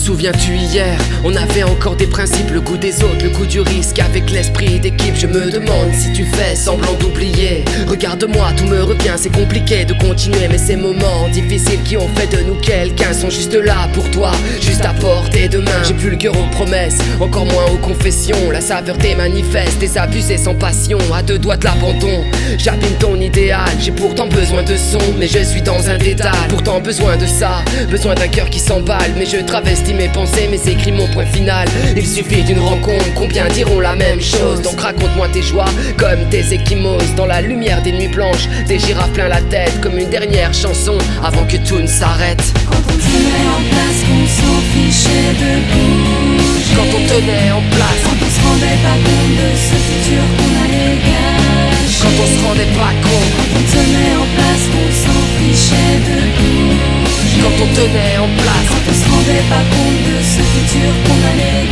souviens-tu hier, on avait encore des principes, le goût des autres, le goût du risque. Avec l'esprit d'équipe, je me demande si tu fais semblant d'oublier. Regarde-moi, tout me revient, c'est compliqué de continuer, mais ces moments difficiles qui ont fait de nous quelqu'un sont juste là pour toi, juste à portée de main. J'ai plus le cœur aux promesses, encore moins aux confessions. La saveur des manifestes, des abusés sans passion, à deux doigts de l'abandon. J'abîme ton idéal, j'ai pourtant besoin de son, mais je suis dans un dédale. Pourtant besoin de ça, besoin d'un cœur qui s'emballe, mais je travestis mes pensées, mes écrits, mon point final. Il suffit d'une rencontre, combien diront la même chose. Donc raconte-moi tes joies, comme tes échymoses. Dans la lumière des nuits blanches, des girafes plein la tête, comme une dernière chanson, avant que tout ne s'arrête. Quand on tenait en place, qu'on s'en fichait de bouger. Quand on tenait en place, quand on se rendait pas compte de ce futur qu'on allait gâcher. quand on se rendait pas compte, quand on tenait en place, qu'on s'en fichait de bouger. quand on tenait en place, quand on se rendait pas compte de ce futur qu'on allait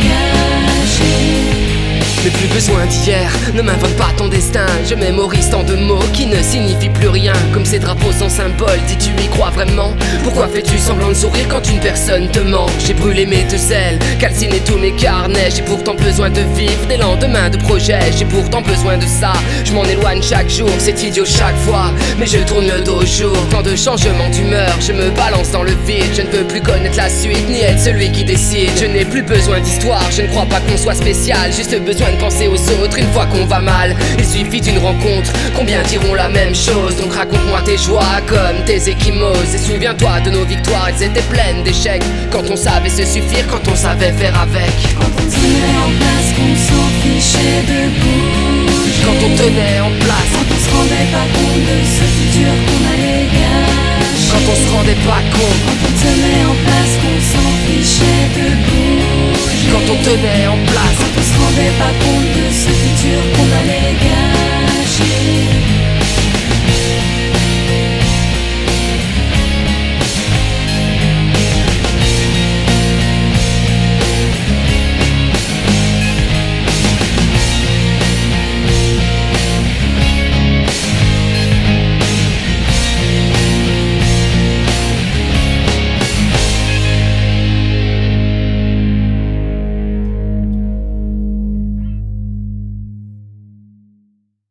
gâcher. mais plus besoin d'hier, ne m'invente pas ton destin. Je mémorise tant de mots qui ne signifient plus rien, comme ces drapeaux sans symbole. Si tu y crois vraiment, pourquoi fais-tu semblant de sourire quand une personne te ment? J'ai brûlé mes deux ailes, calciné tous mes carnets. J'ai pourtant besoin de vivre des lendemains de projets. J'ai pourtant besoin de ça, je m'en éloigne chaque jour. C'est idiot chaque fois, mais je tourne le dos au jour. Tant de changements d'humeur, je me balance dans le vide. Je ne veux plus connaître la suite, ni être celui qui décide. Je n'ai plus besoin d'histoire, je ne crois pas qu'on soit spécial. Juste besoin de penser aux autres une fois qu'on va mal. Il suffit d'une rencontre, combien diront la même chose. Donc raconte-moi tes joies comme tes échymoses. Et souviens-toi de nos victoires, elles étaient pleines d'échecs. Quand on savait se suffire, quand on savait faire avec. Quand on tenait en place, qu'on s'en fichait de bouger. Quand on tenait en place, quand on se rendait pas compte de ce futur qu'on allait gâcher. quand on se rendait pas compte, quand on tenait en place, qu'on s'en fichait de bouger. quand on tenait en place, quand on se rendait pas compte de ce futur qu'on allait gâcher.